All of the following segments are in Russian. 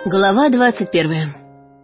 Глава 21.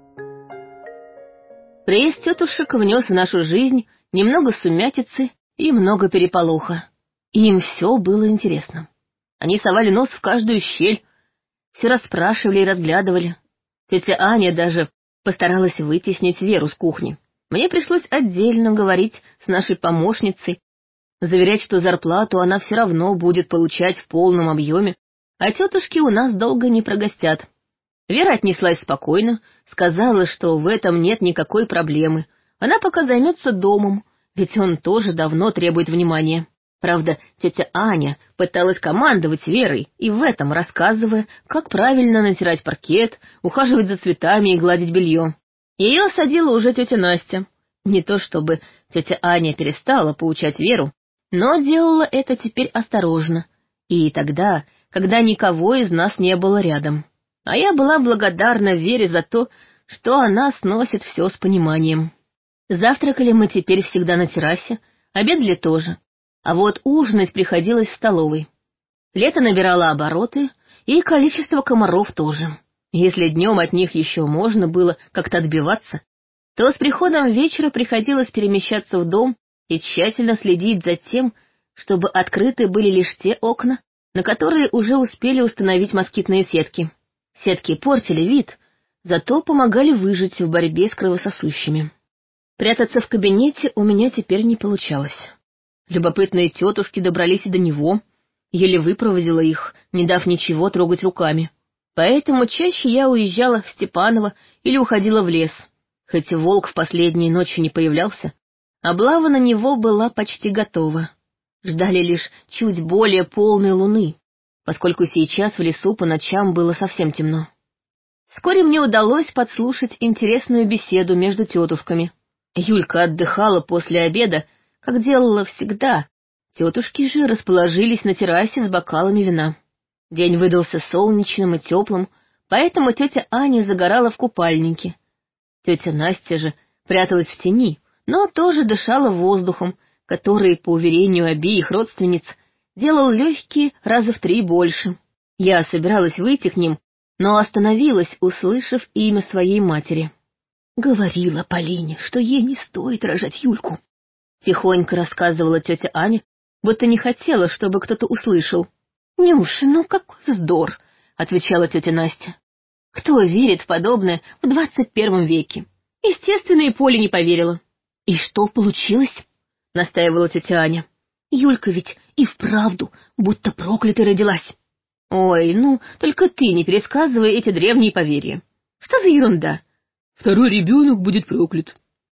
Приезд тетушек внес в нашу жизнь немного сумятицы и много переполоха. Им все было интересно. Они совали нос в каждую щель, все расспрашивали и разглядывали. Тетя Аня даже постаралась вытеснить Веру с кухни. Мне пришлось отдельно говорить с нашей помощницей, заверять, что зарплату она все равно будет получать в полном объеме, а тетушки у нас долго не прогостят. Вера отнеслась спокойно, сказала, что в этом нет никакой проблемы. Она пока займется домом, ведь он тоже давно требует внимания. Правда, тетя Аня пыталась командовать Верой и в этом рассказывая, как правильно натирать паркет, ухаживать за цветами и гладить белье. Ее осадила уже тетя Настя. Не то чтобы тетя Аня перестала поучать Веру, но делала это теперь осторожно, и тогда, когда никого из нас не было рядом. А я была благодарна Вере за то, что она сносит все с пониманием. Завтракали мы теперь всегда на террасе, обедали тоже, а вот ужинать приходилось в столовой. Лето набирало обороты, и количество комаров тоже. Если днем от них еще можно было как-то отбиваться, то с приходом вечера приходилось перемещаться в дом и тщательно следить за тем, чтобы открыты были лишь те окна, на которые уже успели установить москитные сетки. Сетки портили вид, зато помогали выжить в борьбе с кровососущими. Прятаться в кабинете у меня теперь не получалось. Любопытные тетушки добрались и до него, еле выпроводила их, не дав ничего трогать руками. Поэтому чаще я уезжала в Степаново или уходила в лес. Хоть волк в последние ночи не появлялся, облава на него была почти готова. Ждали лишь чуть более полной луны, поскольку сейчас в лесу по ночам было совсем темно. Вскоре мне удалось подслушать интересную беседу между тетушками. Юлька отдыхала после обеда, как делала всегда. Тетушки же расположились на террасе с бокалами вина. День выдался солнечным и теплым, поэтому тетя Аня загорала в купальнике. Тетя Настя же пряталась в тени, но тоже дышала воздухом, который, по уверению обеих родственниц, делал легкие раза в 3 больше. Я собиралась выйти к ним, но остановилась, услышав имя своей матери. «Говорила Полине, что ей не стоит рожать Юльку», — тихонько рассказывала тетя Аня, будто не хотела, чтобы кто-то услышал. «Нюша, ну какой вздор», — отвечала тетя Настя. «Кто верит в подобное в 21 веке?» Естественно, и Поля не поверила. «И что получилось?» — настаивала тетя Аня. «Юлька ведь и вправду будто проклятой родилась». «Ой, ну, только ты не пересказывай эти древние поверья. Что за ерунда? Второй ребенок будет проклят».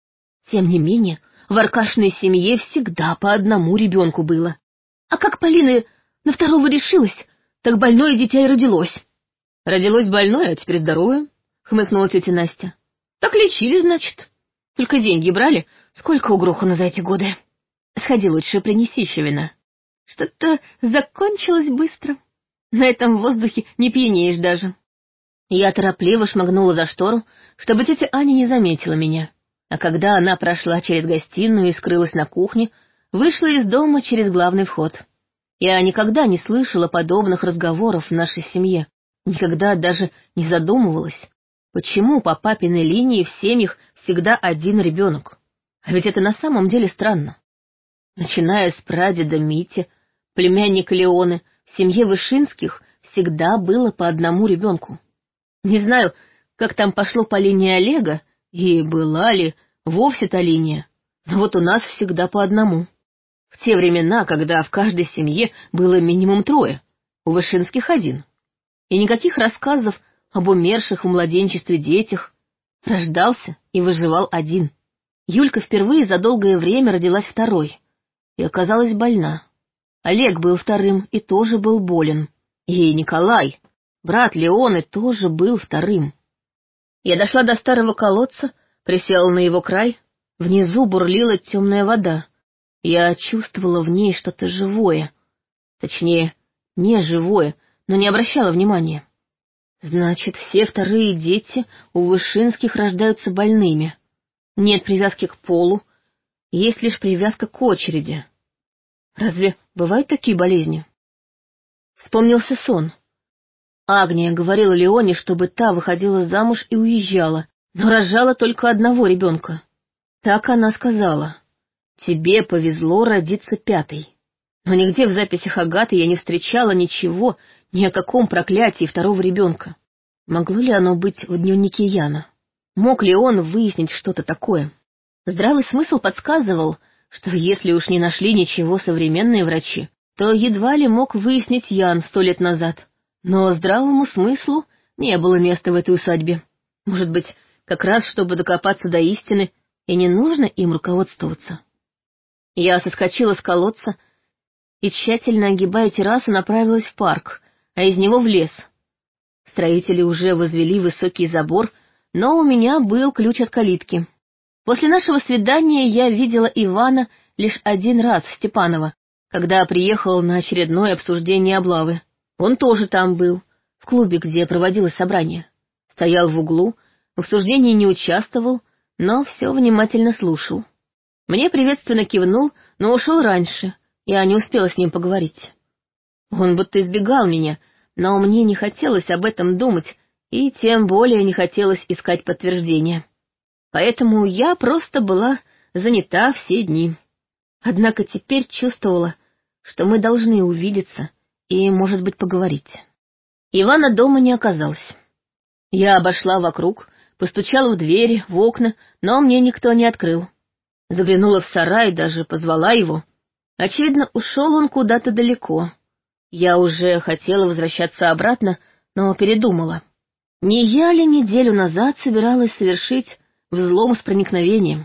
Тем не менее, в Аркашиной семье всегда по одному ребенку было. А как Полина на второго решилась, так больное дитя и родилось. «Родилось больное, а теперь здоровое», — хмыкнула тетя Настя. «Так лечили, значит. Только деньги брали, сколько угрохано за эти годы. Сходи лучше, принеси еще вина. Что-то закончилось быстро. На этом воздухе не пьянеешь даже». Я торопливо шмыгнула за штору, чтобы тетя Аня не заметила меня. А когда она прошла через гостиную и скрылась на кухне, вышла из дома через главный вход. Я никогда не слышала подобных разговоров в нашей семье, никогда даже не задумывалась, почему по папиной линии в семьях всегда один ребенок. А ведь это на самом деле странно. Начиная с прадеда Мити, племянника Леоны, в семье Вышинских всегда было по одному ребенку. Не знаю, как там пошло по линии Олега, и была ли вовсе та линия, но вот у нас всегда по одному. В те времена, когда в каждой семье было минимум 3, у Вышинских 1. И никаких рассказов об умерших в младенчестве детях. Рождался и выживал 1. Юлька впервые за долгое время родилась 2 и оказалась больна. Олег был 2 и тоже был болен. И Николай, брат Леоны, тоже был 2. Я дошла до старого колодца, присела на его край. Внизу бурлила темная вода. Я чувствовала в ней что-то живое. Точнее, не живое, но не обращала внимания. Значит, все 2 дети у Вышинских рождаются больными. Нет привязки к полу, есть лишь привязка к очереди. Разве бывают такие болезни? Вспомнился сон. Агния говорила Леоне, чтобы та выходила замуж и уезжала, но рожала только одного ребенка. Так она сказала. Тебе повезло родиться пятой. Но нигде в записях Агаты я не встречала ничего, ни о каком проклятии второго ребенка. Могло ли оно быть в дневнике Яна? Мог ли он выяснить что-то такое? Здравый смысл подсказывал, что если уж не нашли ничего современные врачи, то едва ли мог выяснить Ян 100 лет назад. Но здравому смыслу не было места в этой усадьбе. Может быть, как раз чтобы докопаться до истины, и не нужно им руководствоваться. Я соскочила с колодца и, тщательно огибая террасу, направилась в парк, а из него в лес. Строители уже возвели высокий забор, но у меня был ключ от калитки. После нашего свидания я видела Ивана лишь один раз в Степаново, когда приехал на очередное обсуждение облавы. Он тоже там был, в клубе, где проводилось собрание. Стоял в углу, в обсуждении не участвовал, но все внимательно слушал. Мне приветственно кивнул, но ушел раньше, я не успела с ним поговорить. Он будто избегал меня, но мне не хотелось об этом думать, и тем более не хотелось искать подтверждения. Поэтому я просто была занята все дни. Однако теперь чувствовала, что мы должны увидеться и, может быть, поговорить. Ивана дома не оказалось. Я обошла вокруг, постучала в двери, в окна, но мне никто не открыл. Заглянула в сарай, даже позвала его. Очевидно, ушел он куда-то далеко. Я уже хотела возвращаться обратно, но передумала. Не я ли неделю назад собиралась совершить взлом с проникновением?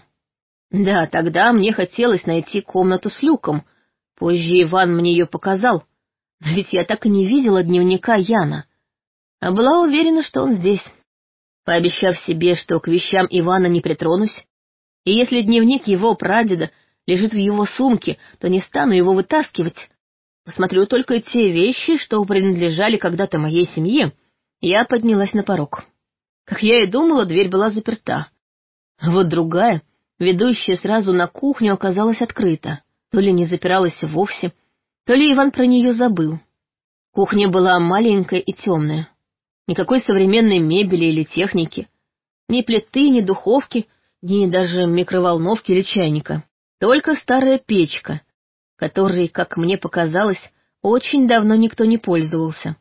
Да, тогда мне хотелось найти комнату с люком. Позже Иван мне ее показал. Но ведь я так и не видела дневника Яна, а была уверена, что он здесь. Пообещав себе, что к вещам Ивана не притронусь, и если дневник его прадеда лежит в его сумке, то не стану его вытаскивать. Посмотрю только те вещи, что принадлежали когда-то моей семье. Я поднялась на порог. Как я и думала, дверь была заперта. А вот другая, ведущая сразу на кухню, оказалась открыта. То ли не запиралась вовсе, то ли Иван про нее забыл. Кухня была маленькая и темная. Никакой современной мебели или техники. Ни плиты, ни духовки, ни даже микроволновки или чайника. Только старая печка, которой, как мне показалось, очень давно никто не пользовался.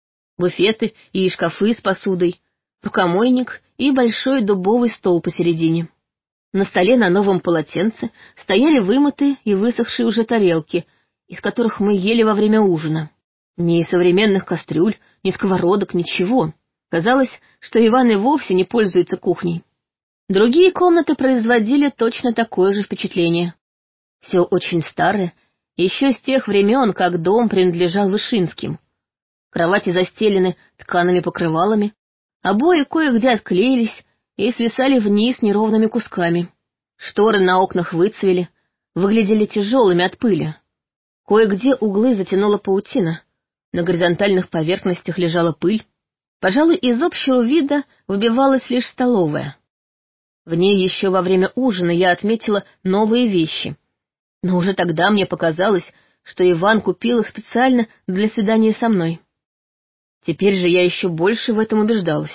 Буфеты и шкафы с посудой, рукомойник и большой дубовый стол посередине. На столе на новом полотенце стояли вымытые и высохшие уже тарелки, из которых мы ели во время ужина. Ни современных кастрюль, ни сковородок, ничего. Казалось, что Иван и вовсе не пользуется кухней. Другие комнаты производили точно такое же впечатление. Все очень старое, еще с тех времен, как дом принадлежал Вышинским. Кровати застелены ткаными покрывалами, обои кое-где отклеились и свисали вниз неровными кусками. Шторы на окнах выцвели, выглядели тяжелыми от пыли. Кое-где углы затянула паутина, на горизонтальных поверхностях лежала пыль. Пожалуй, из общего вида выбивалась лишь столовая. В ней еще во время ужина я отметила новые вещи, но уже тогда мне показалось, что Иван купил их специально для свидания со мной. Теперь же я еще больше в этом убеждалась.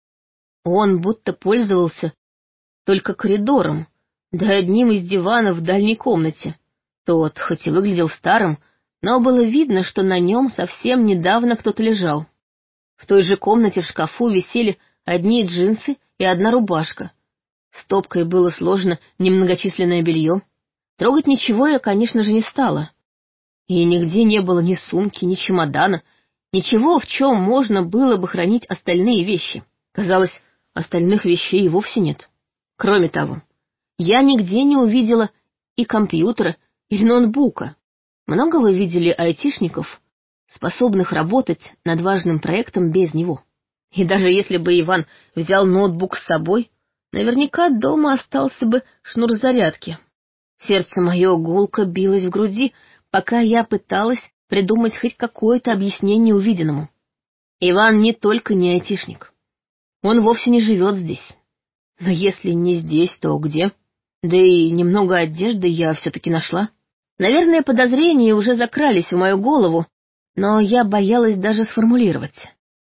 Он будто пользовался только коридором, да одним из диванов в дальней комнате. Тот, хоть и выглядел старым, но было видно, что на нем совсем недавно кто-то лежал. В той же комнате в шкафу висели одни джинсы и одна рубашка. Стопкой было сложено немногочисленное белье. Трогать ничего я, конечно же, не стала. И нигде не было ни сумки, ни чемодана, ничего, в чем можно было бы хранить остальные вещи. Казалось, остальных вещей и вовсе нет. Кроме того, я нигде не увидела и компьютера, или ноутбука. Много вы видели айтишников, способных работать над важным проектом без него? И даже если бы Иван взял ноутбук с собой, наверняка дома остался бы шнур зарядки. Сердце мое гулко билось в груди, пока я пыталась придумать хоть какое-то объяснение увиденному. Иван не только не айтишник. Он вовсе не живет здесь. Но если не здесь, то где? Да и немного одежды я все-таки нашла. Наверное, подозрения уже закрались в мою голову, но я боялась даже сформулировать.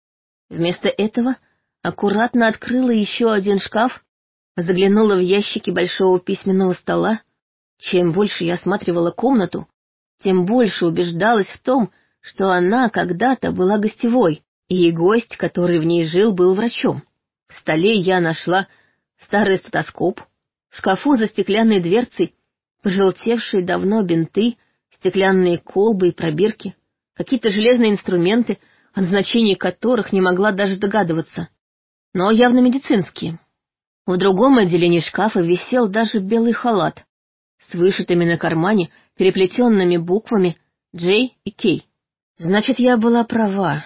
Вместо этого аккуратно открыла еще один шкаф, заглянула в ящики большого письменного стола. Чем больше я осматривала комнату, тем больше убеждалась в том, что она когда-то была гостевой, и гость, который в ней жил, был врачом. В столе я нашла старый стетоскоп, в шкафу за стеклянной дверцей пожелтевшие давно бинты, стеклянные колбы и пробирки, какие-то железные инструменты, о назначении которых не могла даже догадываться, но явно медицинские. В другом отделении шкафа висел даже белый халат с вышитыми на кармане переплетенными буквами J и K. Значит, я была права.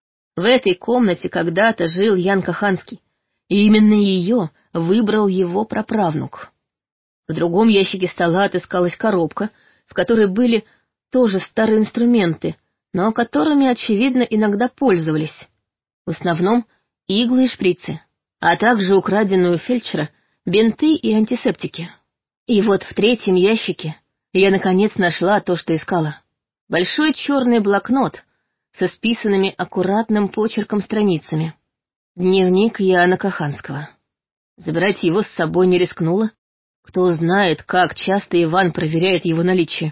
В этой комнате когда-то жил Ян Каханский, и именно ее выбрал его праправнук. В другом ящике стола отыскалась коробка, в которой были тоже старые инструменты, но которыми, очевидно, иногда пользовались. В основном иглы и шприцы, а также украденные у фельдшера бинты и антисептики. И вот в третьем ящике я наконец нашла то, что искала. Большой черный блокнот со списанными аккуратным почерком страницами. Дневник Яна Каханского. Забирать его с собой не рискнула. Кто знает, как часто Иван проверяет его наличие.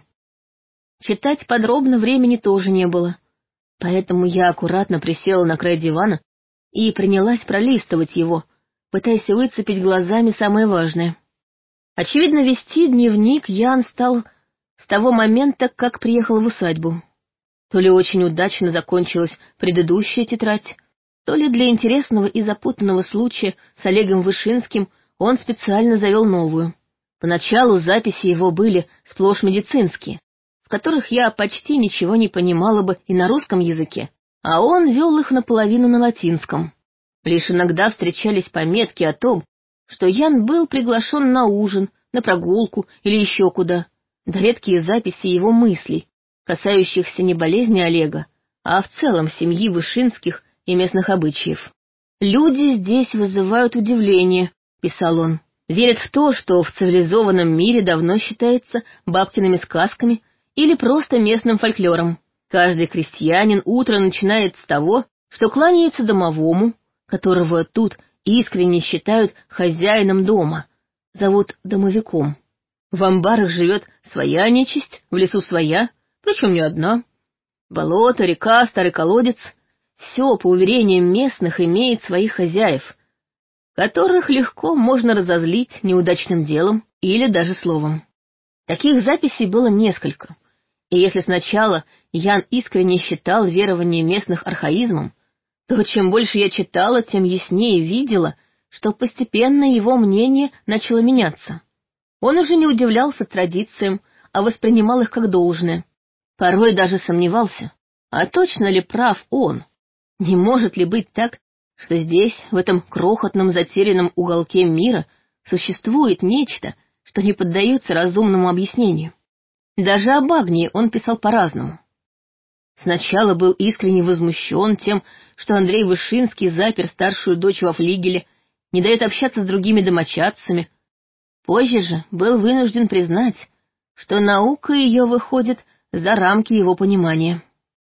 Читать подробно времени тоже не было, поэтому я аккуратно присела на край дивана и принялась пролистывать его, пытаясь выцепить глазами самое важное. Очевидно, вести дневник Ян стал с того момента, как приехал в усадьбу. То ли очень удачно закончилась предыдущая тетрадь, то ли для интересного и запутанного случая с Олегом Вышинским он специально завел новую. Поначалу записи его были сплошь медицинские, в которых я почти ничего не понимала бы и на русском языке, а он вел их наполовину на латинском. Лишь иногда встречались пометки о том, что Ян был приглашен на ужин, на прогулку или еще куда, да редкие записи его мыслей, касающихся не болезни Олега, а в целом семьи Вышинских и местных обычаев. «Люди здесь вызывают удивление», — писал он. «Верят в то, что в цивилизованном мире давно считается бабкиными сказками или просто местным фольклором. Каждый крестьянин утро начинает с того, что кланяется домовому, которого тут искренне считают хозяином дома, зовут домовиком. В амбарах живет своя нечисть, в лесу своя, причем не одна. Болото, река, старый колодец — все, по уверениям местных, имеет своих хозяев, которых легко можно разозлить неудачным делом или даже словом». Таких записей было несколько, и если сначала Ян искренне считал верование местных архаизмом, то чем больше я читала, тем яснее видела, что постепенно его мнение начало меняться. Он уже не удивлялся традициям, а воспринимал их как должное. Порой даже сомневался, а точно ли прав он? Не может ли быть так, что здесь, в этом крохотном затерянном уголке мира, существует нечто, что не поддается разумному объяснению? Даже об Агнии он писал по-разному. Сначала был искренне возмущен тем, что Андрей Вышинский запер старшую дочь во флигеле, не дает общаться с другими домочадцами. Позже же был вынужден признать, что наука ее выходит за рамки его понимания.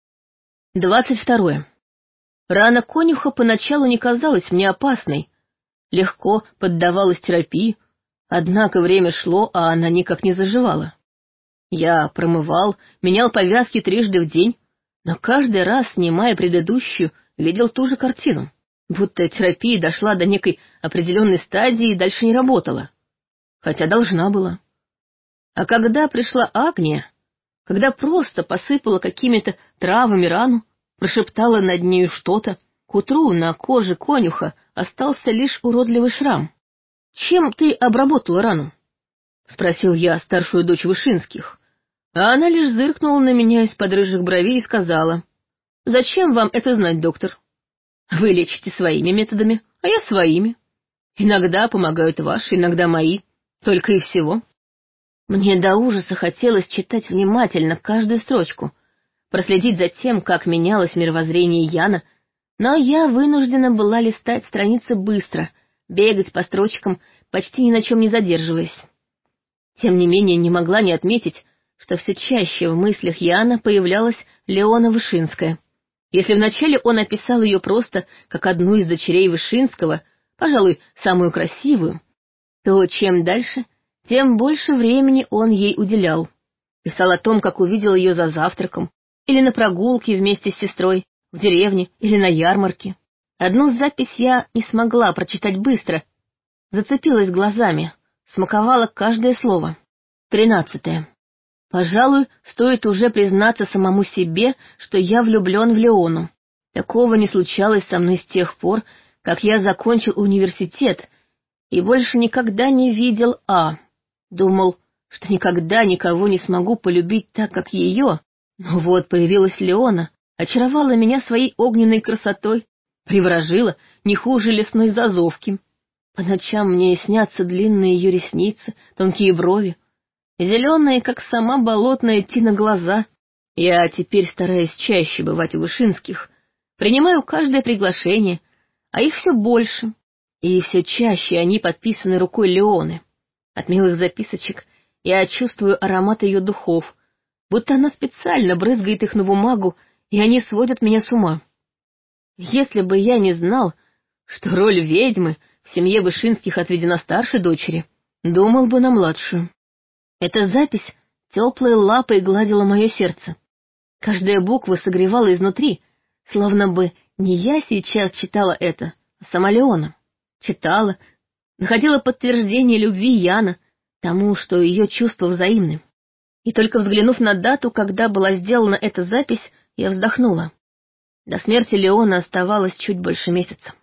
22. Рана конюха поначалу не казалась мне опасной, легко поддавалась терапии, однако время шло, а она никак не заживала. Я промывал, менял повязки 3 раза в день, но каждый раз, снимая предыдущую, видел ту же картину, будто терапия дошла до некой определенной стадии и дальше не работала, хотя должна была. А когда пришла Агния, когда просто посыпала какими-то травами рану, прошептала над нею что-то, к утру на коже конюха остался лишь уродливый шрам. «Чем ты обработала рану?» — спросил я старшую дочь Вышинских, а она лишь зыркнула на меня из-под рыжих бровей и сказала: «Зачем вам это знать, доктор? Вы лечите своими методами, а я своими. Иногда помогают ваши, иногда мои, только и всего». Мне до ужаса хотелось читать внимательно каждую строчку, проследить за тем, как менялось мировоззрение Яна, но я вынуждена была листать страницы быстро, бегать по строчкам, почти ни на чем не задерживаясь. Тем не менее, не могла не отметить, что все чаще в мыслях Яна появлялась Леона Вышинская. Если вначале он описал ее просто как одну из дочерей Вышинского, пожалуй, самую красивую, то чем дальше, тем больше времени он ей уделял. Писал о том, как увидел ее за завтраком, или на прогулке вместе с сестрой, в деревне или на ярмарке. Одну запись я не смогла прочитать быстро, зацепилась глазами, смаковала каждое слово. 13. Пожалуй, стоит уже признаться самому себе, что я влюблен в Леону. Такого не случалось со мной с тех пор, как я закончил университет и больше никогда не видел А. Думал, что никогда никого не смогу полюбить так, как ее. Но вот появилась Леона, очаровала меня своей огненной красотой, приворожила не хуже лесной зазовки. По ночам мне снятся длинные ее ресницы, тонкие брови, зеленые, как сама болотная тина, глаза. Я теперь стараюсь чаще бывать у Вышинских, принимаю каждое приглашение, а их все больше, и все чаще они подписаны рукой Леоны. От милых записочек я чувствую аромат ее духов, будто она специально брызгает их на бумагу, и они сводят меня с ума. Если бы я не знал, что роль ведьмы в семье Вышинских отведена старшей дочери, думал бы на младшую. Эта запись теплой лапой гладила мое сердце. Каждая буква согревала изнутри, словно бы не я сейчас читала это, а сама Леона. Читала, находила подтверждение любви Яна, тому, что ее чувства взаимны. И только взглянув на дату, когда была сделана эта запись, я вздохнула. До смерти Леона оставалось чуть больше месяца.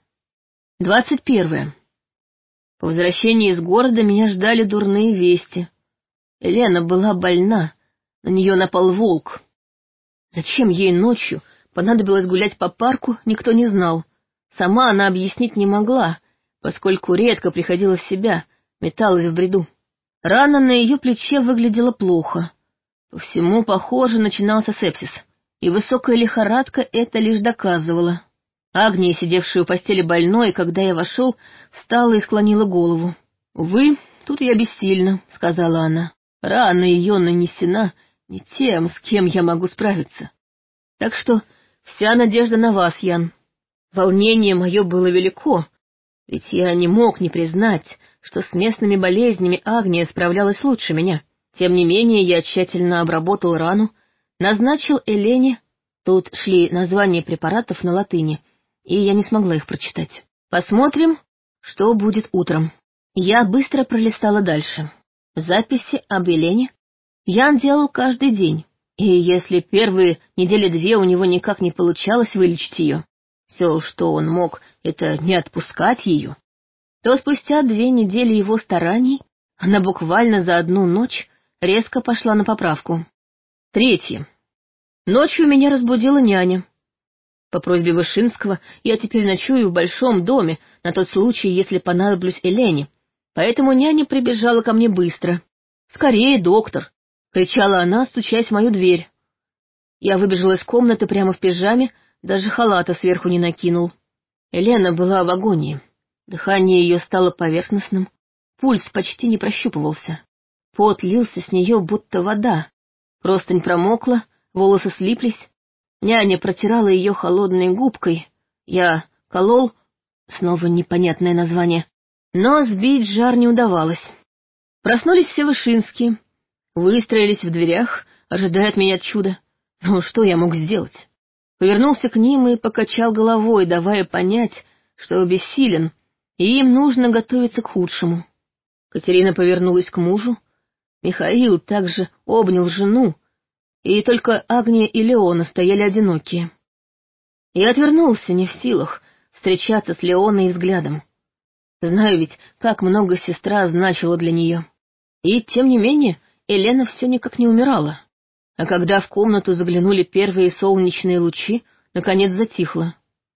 21. По возвращении из города меня ждали дурные вести. Елена была больна, на нее напал волк. Зачем ей ночью понадобилось гулять по парку, никто не знал. Сама она объяснить не могла, поскольку редко приходила в себя, металась в бреду. Рана на ее плече выглядела плохо. По всему, похоже, начинался сепсис, и высокая лихорадка это лишь доказывала. Агния, сидевшая у постели больной, когда я вошел, встала и склонила голову. «Увы, тут я бессильна», — сказала она. «Рана ее нанесена не тем, с кем я могу справиться. Так что вся надежда на вас, Ян. Волнение мое было велико, ведь я не мог не признать, что с местными болезнями Агния справлялась лучше меня. Тем не менее, я тщательно обработал рану, назначил Елене, тут шли названия препаратов на латыни, и я не смогла их прочитать. Посмотрим, что будет утром». Я быстро пролистала дальше. Записи об Елене Ян делал каждый день, и если первые недели две у него никак не получалось вылечить ее, все, что он мог, это не отпускать ее, то спустя 2 недели его стараний она буквально за одну ночь резко пошла на поправку. 3. Ночью меня разбудила няня. По просьбе Вышинского я теперь ночую в большом доме на тот случай, если понадоблюсь Елене, поэтому няня прибежала ко мне быстро. «Скорее, доктор!» — кричала она, стучась в мою дверь. Я выбежала из комнаты прямо в пижаме, даже халата сверху не накинул. Елена была в агонии. Дыхание ее стало поверхностным, пульс почти не прощупывался. Пот лился с нее, будто вода. Простынь промокла, волосы слиплись. Няня протирала ее холодной губкой. Я колол, снова непонятное название, но сбить жар не удавалось. Проснулись все Вышинские, выстроились в дверях, ожидая от меня чуда. Ну, что я мог сделать? Повернулся к ним и покачал головой, давая понять, что бессилен, и им нужно готовиться к худшему. Катерина повернулась к мужу, Михаил также обнял жену, и только Агния и Леона стояли одинокие. Я отвернулся, не в силах встречаться с Леоной взглядом. Знаю ведь, как много сестра значила для нее. И, тем не менее, Елена все никак не умирала. А когда в комнату заглянули первые солнечные лучи, наконец затихла.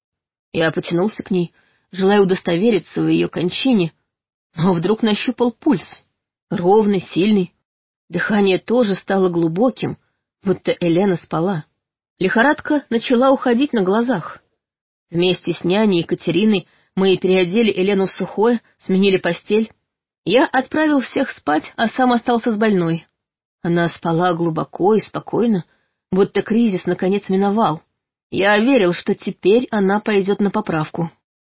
Я потянулся к ней, желая удостовериться в ее кончине, но вдруг нащупал пульс. Ровный, сильный. Дыхание тоже стало глубоким, будто Елена спала. Лихорадка начала уходить на глазах. Вместе с няней и Катериной мы переодели Елену в сухое, сменили постель. Я отправил всех спать, а сам остался с больной. Она спала глубоко и спокойно, будто кризис наконец миновал, Я верил, что теперь она пойдет на поправку.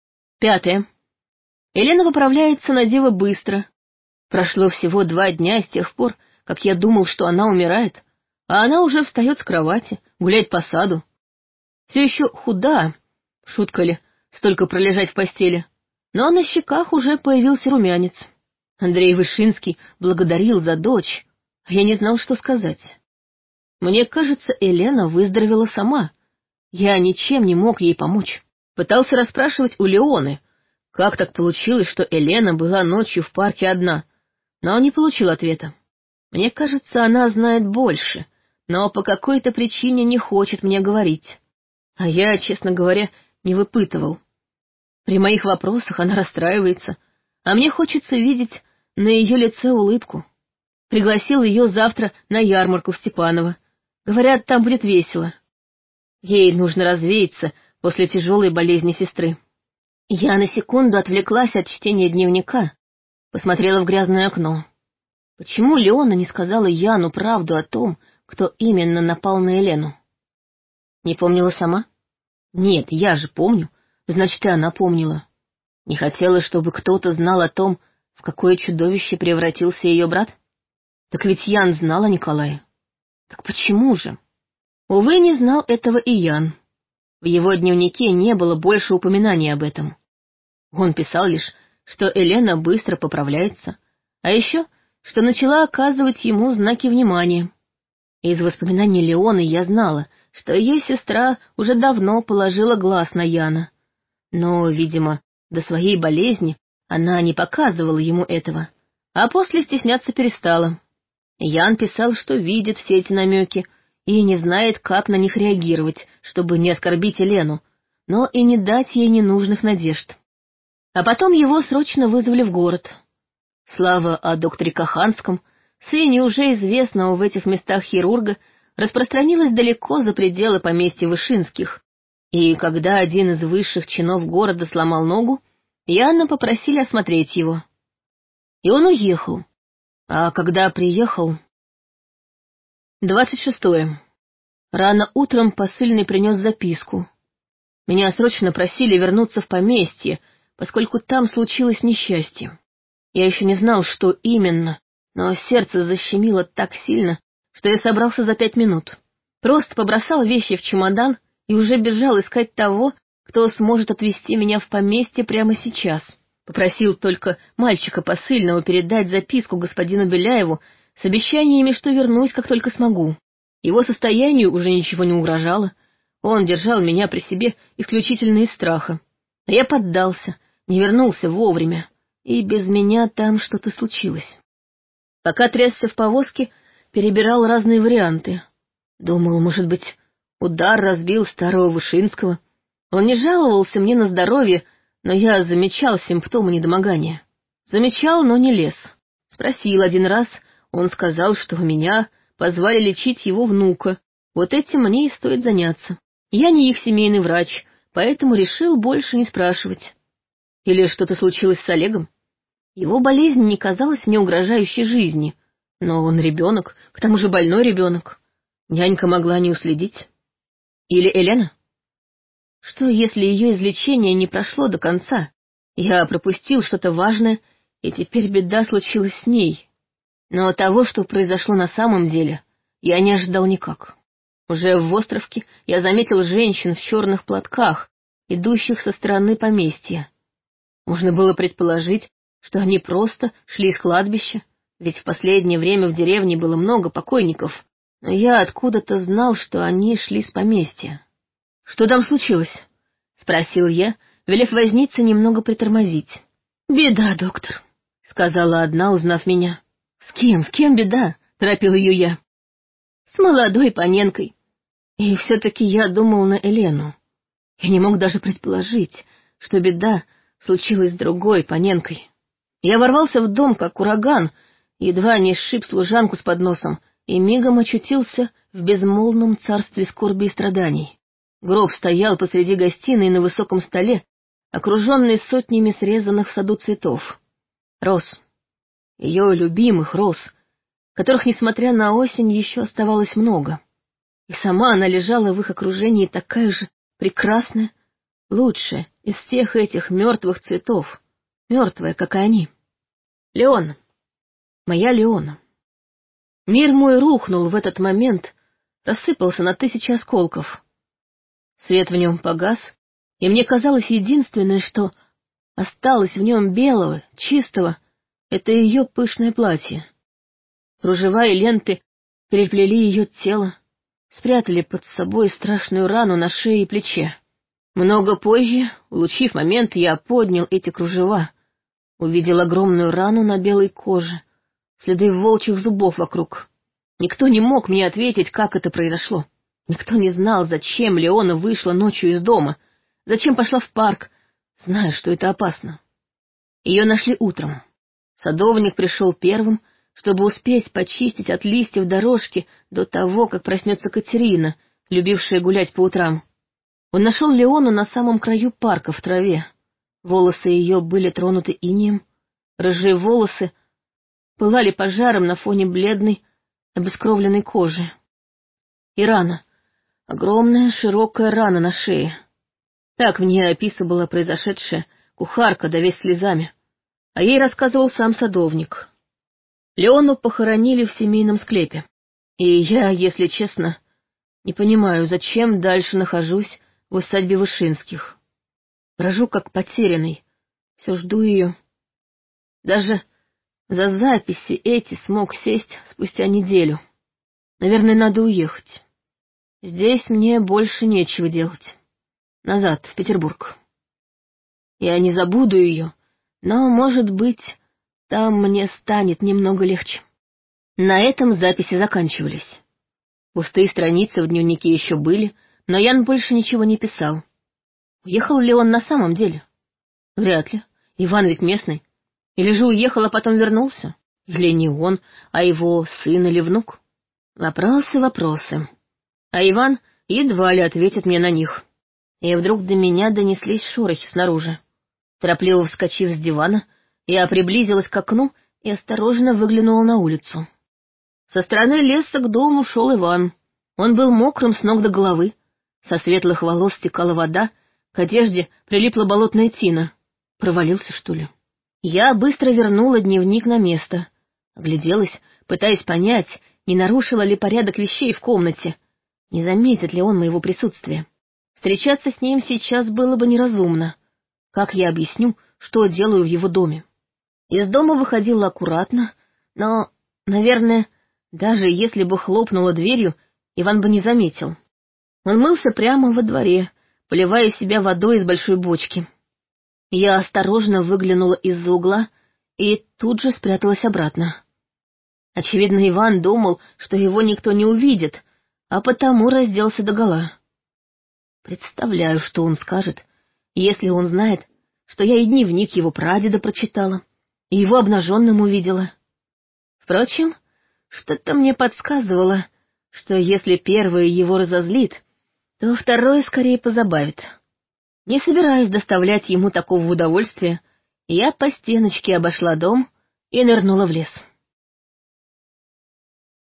5. Елена поправляется на диво быстро. Прошло всего 2 дня с тех пор, как я думал, что она умирает, а она уже встает с кровати, гуляет по саду. Все еще худа, шутка ли, столько пролежать в постели, но на щеках уже появился румянец. Андрей Вышинский благодарил за дочь, а я не знал, что сказать. Мне кажется, Елена выздоровела сама. Я ничем не мог ей помочь. Пытался расспрашивать у Леоны, как так получилось, что Елена была ночью в парке одна, но не получил ответа. Мне кажется, она знает больше, но по какой-то причине не хочет мне говорить. А я, честно говоря, не выпытывал. При моих вопросах она расстраивается, а мне хочется видеть на ее лице улыбку. Пригласил ее завтра на ярмарку в Степаново. Говорят, там будет весело. Ей нужно развеяться после тяжелой болезни сестры. Я на секунду отвлеклась от чтения дневника, посмотрела в грязное окно. Почему Леона не сказала Яну правду о том, кто именно напал на Елену? Не помнила сама? Нет, я же помню, значит, и она помнила. Не хотела, чтобы кто-то знал о том, в какое чудовище превратился ее брат? Так ведь Ян знал о Николае. Так почему же? Увы, не знал этого и Ян. В его дневнике не было больше упоминаний об этом. Он писал лишь, что Елена быстро поправляется, а еще, что начала оказывать ему знаки внимания. Из воспоминаний Леоны я знала, что ее сестра уже давно положила глаз на Яна. Но, видимо, до своей болезни она не показывала ему этого, а после стесняться перестала. Ян писал, что видит все эти намеки и не знает, как на них реагировать, чтобы не оскорбить Елену, но и не дать ей ненужных надежд. А потом его срочно вызвали в город. Слава о докторе Каханском, сыне уже известного в этих местах хирурга, распространилась далеко за пределы поместья Вышинских, и когда один из высших чинов города сломал ногу, Яна попросили осмотреть его. И он уехал. А когда приехал... 26. Рано утром посыльный принес записку. Меня срочно просили вернуться в поместье, поскольку там случилось несчастье. Я еще не знал, что именно, но сердце защемило так сильно, что я собрался за 5 минут. Просто побросал вещи в чемодан и уже бежал искать того, кто сможет отвезти меня в поместье прямо сейчас. Попросил только мальчика посыльного передать записку господину Беляеву с обещаниями, что вернусь, как только смогу. Его состоянию уже ничего не угрожало, он держал меня при себе исключительно из страха. А я поддался, не вернулся вовремя, и без меня там что-то случилось. Пока трясся в повозке, перебирал разные варианты. Думал, может быть, удар разбил старого Вышинского. Он не жаловался мне на здоровье, но я замечал симптомы недомогания. Замечал, но не лез. Спросил один раз, он сказал, что меня позвали лечить его внука. Вот этим мне и стоит заняться. Я не их семейный врач, поэтому решил больше не спрашивать. Или что-то случилось с Олегом? Его болезнь не казалась мне угрожающей жизни, но он ребенок, к тому же больной ребенок. Нянька могла не уследить. Или Елена? Что, если ее излечение не прошло до конца? Я пропустил что-то важное, и теперь беда случилась с ней. Но того, что произошло на самом деле, я не ожидал никак. Уже в островке я заметил женщин в черных платках, идущих со стороны поместья. Можно было предположить, что они просто шли с кладбища, ведь в последнее время в деревне было много покойников, но я откуда-то знал, что они шли с поместья. «Что там случилось?» — спросил я, велев вознице немного притормозить. «Беда, доктор», — сказала одна, узнав меня. С кем беда?» — торопил ее я. «С молодой Паненкой. И все-таки я думал на Елену. Я не мог даже предположить, что беда случилась с другой Паненкой. Я ворвался в дом, как ураган, едва не сшиб служанку с подносом, и мигом очутился в безмолвном царстве скорби и страданий. Гроб стоял посреди гостиной на высоком столе, окруженный сотнями срезанных в саду цветов. Роз. Ее любимых роз, которых, несмотря на осень, еще оставалось много. И сама она лежала в их окружении такая же прекрасная, лучшая из всех этих мертвых цветов, мертвая, как и они. Леона, моя Леона. Мир мой рухнул в этот момент, рассыпался на тысячи осколков. Свет в нем погас, и мне казалось, единственное, что осталось в нем белого, чистого, это ее пышное платье. Кружева и ленты переплели ее тело, спрятали под собой страшную рану на шее и плече. Много позже, улучив момент, я поднял эти кружева, увидел огромную рану на белой коже, следы волчьих зубов вокруг. Никто не мог мне ответить, как это произошло. Никто не знал, зачем Леона вышла ночью из дома, зачем пошла в парк, зная, что это опасно. Ее нашли утром. Садовник пришел первым, чтобы успеть почистить от листьев дорожки до того, как проснется Катерина, любившая гулять по утрам. Он нашел Леону на самом краю парка в траве. Волосы ее были тронуты инеем, рыжие волосы пылали пожаром на фоне бледной, обескровленной кожи. И рана, огромная широкая рана на шее. Так в ней описывала произошедшее кухарка, давясь слезами, а ей рассказывал сам садовник. Леону похоронили в семейном склепе, и я, если честно, не понимаю, зачем дальше нахожусь в усадьбе Вышинских. Брожу как потерянный, все жду ее. Даже за записи эти смог сесть спустя неделю. Наверное, надо уехать. Здесь мне больше нечего делать. Назад, в Петербург. Я не забуду ее, но, может быть, там мне станет немного легче. На этом записи заканчивались. Пустые страницы в дневнике еще были, но Ян больше ничего не писал. Уехал ли он на самом деле? Вряд ли. Иван ведь местный. Или же уехал, а потом вернулся? Или не он, а его сын или внук? Вопросы, вопросы. А Иван едва ли ответит мне на них. И вдруг до меня донеслись шорохи снаружи. Торопливо вскочив с дивана, я приблизилась к окну и осторожно выглянула на улицу. Со стороны леса к дому шел Иван. Он был мокрым с ног до головы. Со светлых волос стекала вода, к одежде прилипла болотная тина. Провалился, что ли? Я быстро вернула дневник на место. Огляделась, пытаясь понять, не нарушила ли порядок вещей в комнате, не заметит ли он моего присутствия. Встречаться с ним сейчас было бы неразумно. Как я объясню, что делаю в его доме? Из дома выходила аккуратно, но, наверное, даже если бы хлопнула дверью, Иван бы не заметил. Он мылся прямо во дворе, поливая себя водой из большой бочки. Я осторожно выглянула из-за угла и тут же спряталась обратно. Очевидно, Иван думал, что его никто не увидит, а потому разделся догола. Представляю, что он скажет, если он знает, что я и дневник его прадеда прочитала, и его обнаженным увидела. Впрочем, что-то мне подсказывало, что если первое его разозлит, то второе скорее позабавит. Не собираясь доставлять ему такого удовольствия, я по стеночке обошла дом и нырнула в лес.